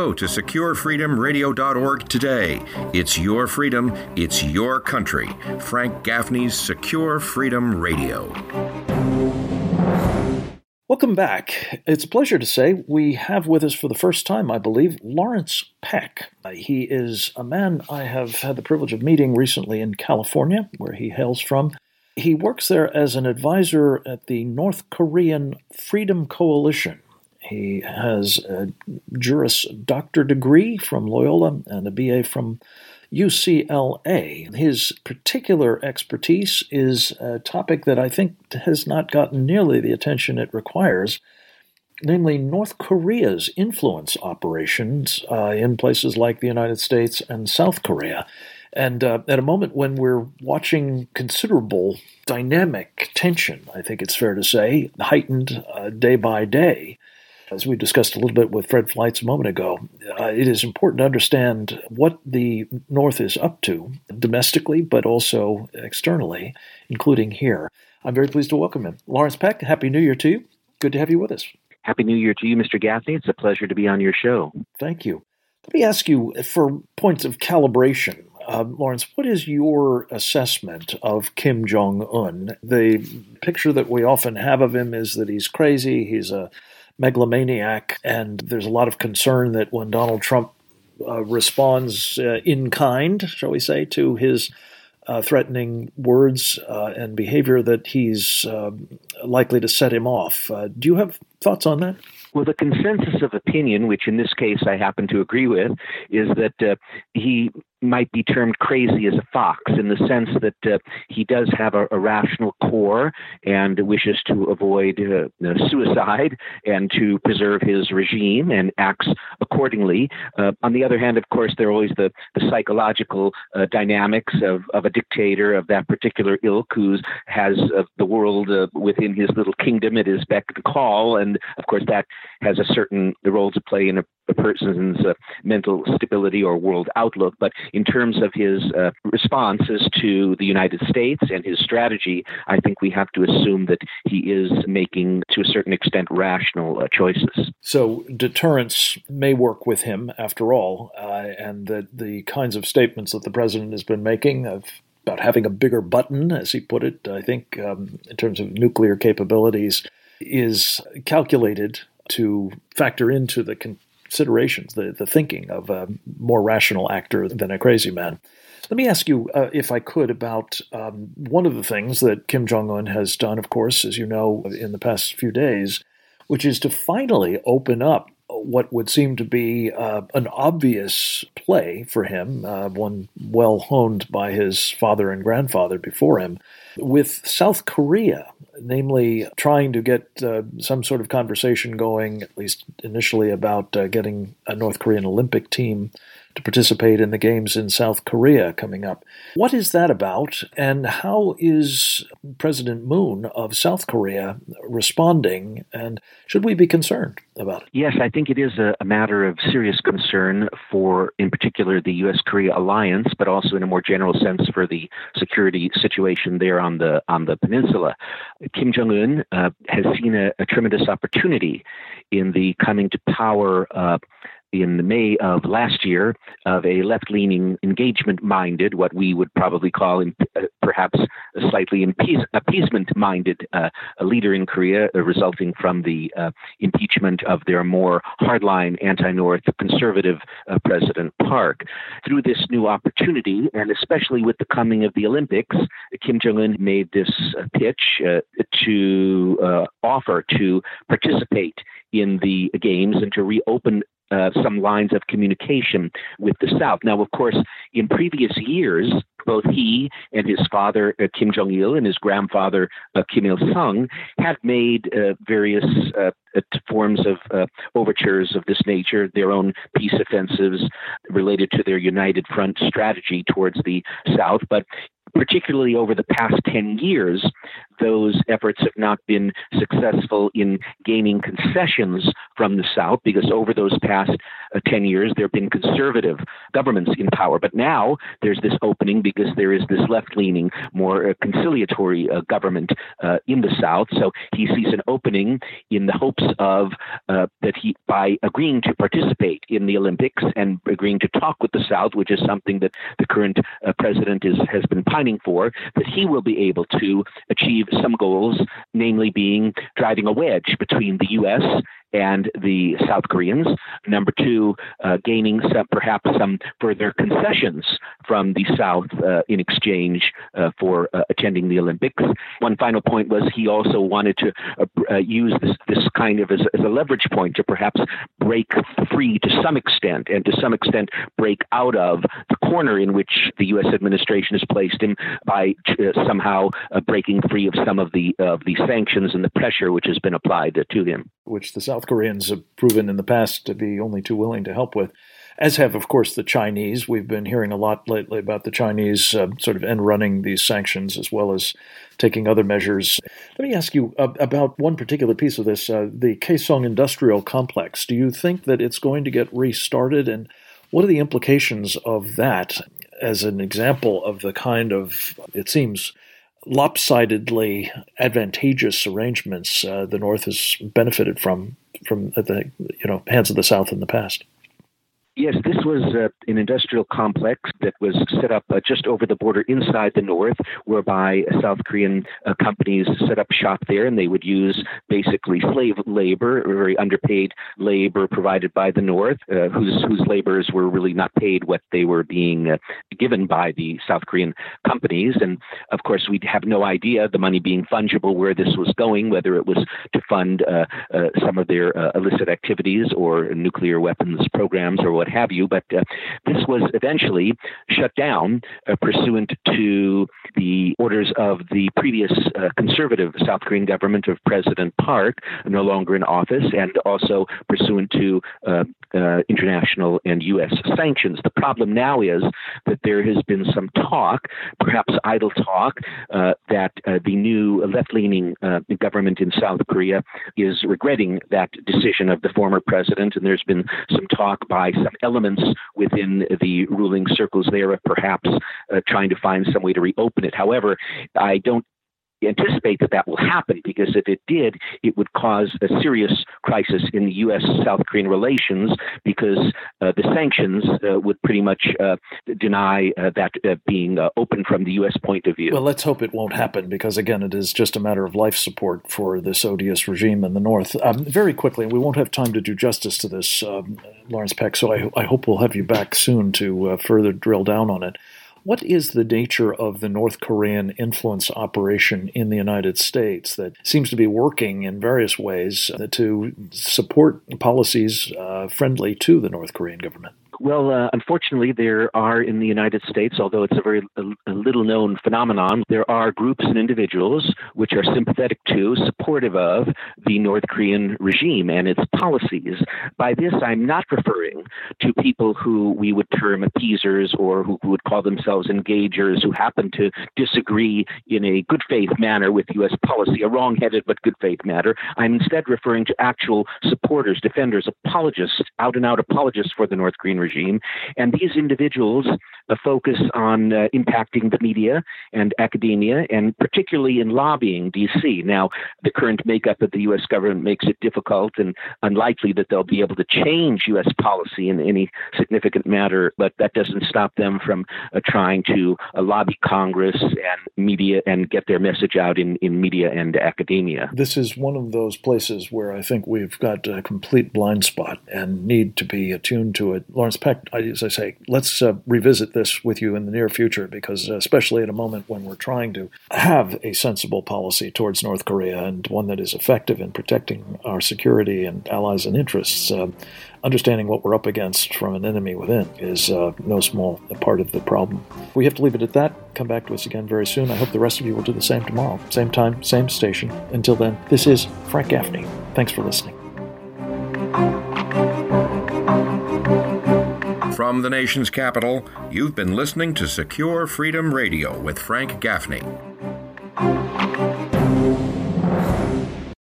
Go to securefreedomradio.org today. It's your freedom. It's your country. Frank Gaffney's Secure Freedom Radio. Welcome back. It's a pleasure to say we have with us for the first time, I believe, Lawrence Peck. He is a man I have had the privilege of meeting recently in California, where he hails from. He works there as an advisor at the North Korean Freedom Coalition. He has a Juris Doctor degree from Loyola and a BA from UCLA. His particular expertise is a topic that I think has not gotten nearly the attention it requires, namely North Korea's influence operations in places like the United States and South Korea. And at a moment when we're watching considerable dynamic tension, I think it's fair to say, heightened day by day, as we discussed a little bit with Fred Fleitz a moment ago, it is important to understand what the North is up to domestically, but also externally, including here. I'm very pleased to welcome him. Lawrence Peck, Happy New Year to you. Good to have you with us. Happy New Year to you, Mr. Gaffney. It's a pleasure to be on your show. Thank you. Let me ask you, for points of calibration, Lawrence, what is your assessment of Kim Jong-un? The picture that we often have of him is that he's crazy, he's a megalomaniac, and there's a lot of concern that when Donald Trump responds in kind, shall we say, to his threatening words and behavior, that he's likely to set him off. Do you have thoughts on that? Well, the consensus of opinion, which in this case I happen to agree with, is that he might be termed crazy as a fox, in the sense that he does have a rational core and wishes to avoid suicide and to preserve his regime and acts accordingly. On the other hand, of course, there are always the psychological dynamics of a dictator of that particular ilk who has the world within his little kingdom at his beck and call. And of course, that has a certain role to play in a person's mental stability or world outlook. But in terms of his responses to the United States and his strategy, I think we have to assume that he is making, to a certain extent, rational choices. So deterrence may work with him, after all, and that the kinds of statements that the president has been making about having a bigger button, as he put it, I think, in terms of nuclear capabilities, is calculated to factor into the considerations, the thinking of a more rational actor than a crazy man. Let me ask you, if I could, about one of the things that Kim Jong-un has done, of course, as you know, in the past few days, which is to finally open up what would seem to be an obvious play for him, one well honed by his father and grandfather before him, with South Korea, namely trying to get some sort of conversation going, at least initially, about getting a North Korean Olympic team to participate in the games in South Korea coming up. What is that about, and how is President Moon of South Korea responding, and should we be concerned about it? Yes, I think it is a matter of serious concern for, in particular, the U.S.-Korea alliance, but also in a more general sense for the security situation there on the peninsula. Kim Jong-un has seen a tremendous opportunity in the coming to power in May of last year of a left-leaning, engagement-minded, what we would probably call perhaps a slightly appeasement-minded leader in Korea, resulting from the impeachment of their more hardline, anti-North, conservative President Park. Through this new opportunity, and especially with the coming of the Olympics, Kim Jong-un made this pitch to offer to participate in the games and to reopen some lines of communication with the South. Now, of course, in previous years, both he and his father, Kim Jong-il, and his grandfather, Kim Il-sung, have made various forms of overtures of this nature, their own peace offensives related to their United Front strategy towards the South. But particularly over the past 10 years, those efforts have not been successful in gaining concessions from the South, because over those past 10 years, there have been conservative governments in power. But now there's this opening because there is this left-leaning, more conciliatory government in the South. So he sees an opening in the hopes of that he, by agreeing to participate in the Olympics and agreeing to talk with the South, which is something that the current president has been pining for, that he will be able to achieve some goals, namely being driving a wedge between the U.S. and the South Koreans. Number two, gaining perhaps some further concessions from the South in exchange for attending the Olympics. One final point was he also wanted to use this kind of as a leverage point to perhaps break free to some extent, and to some extent break out of the corner in which the U.S. administration has placed him by somehow breaking free of some of the sanctions and the pressure which has been applied to him. Which the South Koreans have proven in the past to be only too willing to help with, as have, of course, the Chinese. We've been hearing a lot lately about the Chinese sort of end-running these sanctions as well as taking other measures. Let me ask you about one particular piece of this, the Kaesong Industrial Complex. Do you think that it's going to get restarted, and what are the implications of that as an example of the kind of, it seems, lopsidedly advantageous arrangements the North has benefited from at the hands of the South in the past? Yes, this was an industrial complex that was set up just over the border inside the North, whereby South Korean companies set up shop there, and they would use basically slave labor, or very underpaid labor provided by the North, whose laborers were really not paid what they were being given by the South Korean companies. And of course, we'd have no idea, the money being fungible, where this was going, whether it was to fund some of their illicit activities or nuclear weapons programs or what have you, but this was eventually shut down pursuant to the orders of the previous conservative South Korean government of President Park, no longer in office, and also pursuant to international and U.S. sanctions. The problem now is that there has been some talk, perhaps idle talk, that the new left-leaning government in South Korea is regretting that decision of the former president, and there's been some talk by some elements within the ruling circles there of perhaps trying to find some way to reopen it. However, I don't anticipate that will happen, because if it did, it would cause a serious crisis in the U.S.-South Korean relations, because the sanctions would pretty much deny that being open from the U.S. point of view. Well, let's hope it won't happen, because, again, it is just a matter of life support for this odious regime in the North. Very quickly, we won't have time to do justice to this, Lawrence Peck, so I hope we'll have you back soon to further drill down on it. What is the nature of the North Korean influence operation in the United States that seems to be working in various ways to support policies friendly to the North Korean government? Well, unfortunately, there are in the United States, although it's a very little-known phenomenon, there are groups and individuals which are sympathetic to, supportive of the North Korean regime and its policies. By this, I'm not referring to people who we would term appeasers or who would call themselves engagers, who happen to disagree in a good faith manner with U.S. policy, a wrong-headed but good faith manner. I'm instead referring to actual supporters, defenders, apologists, out-and-out apologists for the North Korean regime. And these individuals focus on impacting the media and academia, and particularly in lobbying D.C. Now, the current makeup of the U.S. government makes it difficult and unlikely that they'll be able to change U.S. policy in any significant matter, but that doesn't stop them from trying to lobby Congress and media and get their message out in media and academia. This is one of those places where I think we've got a complete blind spot and need to be attuned to it. Lawrence Peck, as I say, let's revisit this with you in the near future, because especially at a moment when we're trying to have a sensible policy towards North Korea and one that is effective in protecting our security and allies and interests, understanding what we're up against from an enemy within is no small part of the problem. We have to leave it at that. Come back to us again very soon. I hope the rest of you will do the same tomorrow. Same time, same station. Until then, this is Frank Gaffney. Thanks for listening. From the nation's capital, you've been listening to Secure Freedom Radio with Frank Gaffney.